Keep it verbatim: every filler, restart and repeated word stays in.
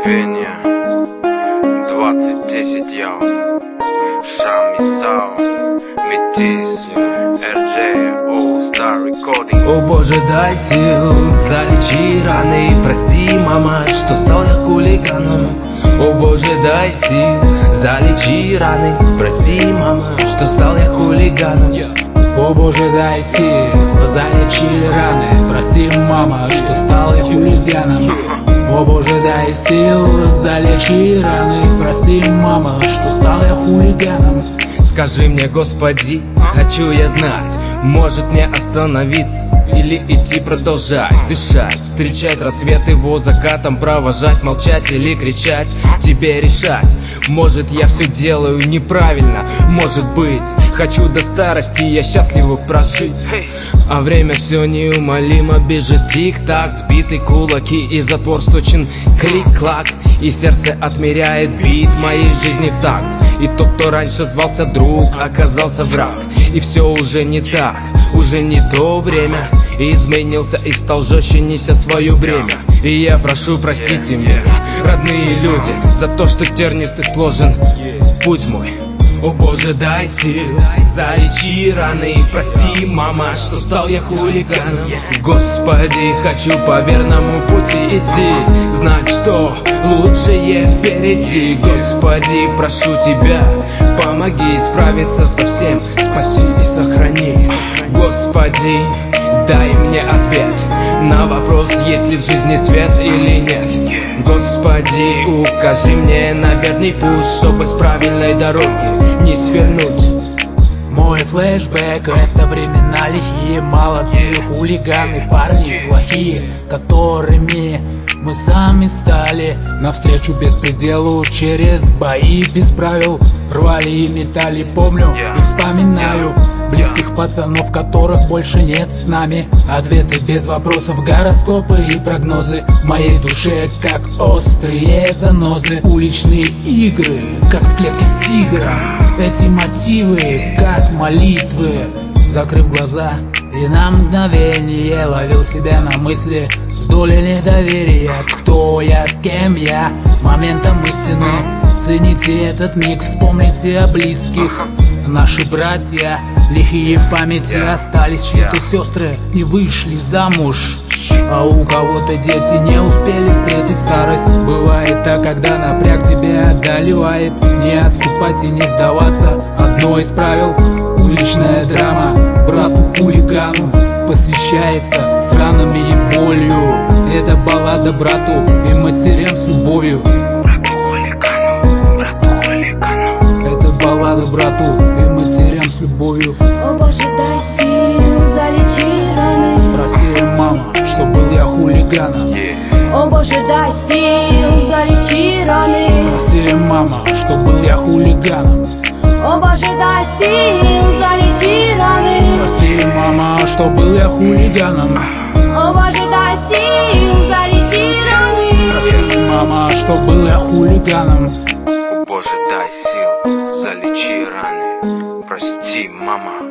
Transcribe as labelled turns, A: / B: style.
A: Мгновение двадцать десять яу Шами Сау Метис эр джей All Star Recording.
B: О боже, дай сил, залечи раны. Прости, мама, что стал я хулиганом. О боже, дай сил, залечи раны. Прости, мама, что стал я хулиганом.
C: О боже, дай сил, залечи раны. Прости, мама, что стал я хулиганом. О боже, дай сил, залечи раны. Прости, мама, что стал я хулиганом.
B: Скажи мне, Господи, хочу я знать, может мне остановиться или идти продолжать дышать, встречать рассвет его закатом, провожать, молчать или кричать, тебе решать. Может я все делаю неправильно, может быть, хочу до старости я счастливо прожить, а время все неумолимо бежит, тик-так, сбитый кулаки и затвор сточен клик-клак, и сердце отмеряет бит моей жизни в такт. И тот, кто раньше звался друг, оказался враг. И все уже не так, уже не то время. И изменился и стал жестче, неся свое бремя. И я прошу, простите меня, родные люди, за то, что тернистый сложен путь мой. О боже, дай сил, залечи раны. Прости, мама, что стал я хулиганом. Господи, хочу по верному пути идти, знать, что лучшее впереди. Господи, прошу тебя, помоги справиться со всем, спаси и сохрани. Господи, дай мне ответ на вопрос, есть ли в жизни свет или нет. Господи, укажи мне на верный путь, чтобы с правильной дороги не свернуть.
C: Мой флешбэк — это времена лихие, молодые хулиганы, парни плохие, которыми мы сами стали. Навстречу беспределу через бои без правил рвали и метали. Помню и вспоминаю близких пацанов, которых больше нет с нами. Ответы без вопросов, гороскопы и прогнозы в моей душе, как острые занозы. Уличные игры, как в клетке с тигром. Эти мотивы, как молитвы. Закрыв глаза и на мгновение ловил себя на мысли с долей недоверия. Кто я, с кем я, моментом истины. Цените этот миг, вспомните о близких. Наши братья, лихие в памяти, остались, чьи-то сестры не вышли замуж, а у кого-то дети не успели встретить старость. Бывает так, когда напряг тебя одолевает, не отступать и не сдаваться — одно из правил. Уличная драма брату-хулигану посвящается странами и болью. Это баллада брату и матерям с любовью. Это баллада брату и матерям с любовью.
D: О боже, дай сил, залечи раны.
C: Прости, мама, что был я хулиганом.
D: О боже, дай сил, залечи раны.
C: Прости, мама, что был я хулиганом.
D: О боже, дай сил, залечи раны.
C: Прости, мама, что был я хулиганом.
D: О боже, дай сил, залечи раны.
C: Прости, мама, что был я хулиганом.
A: О боже, дай сил, залечи раны. Прости, мама,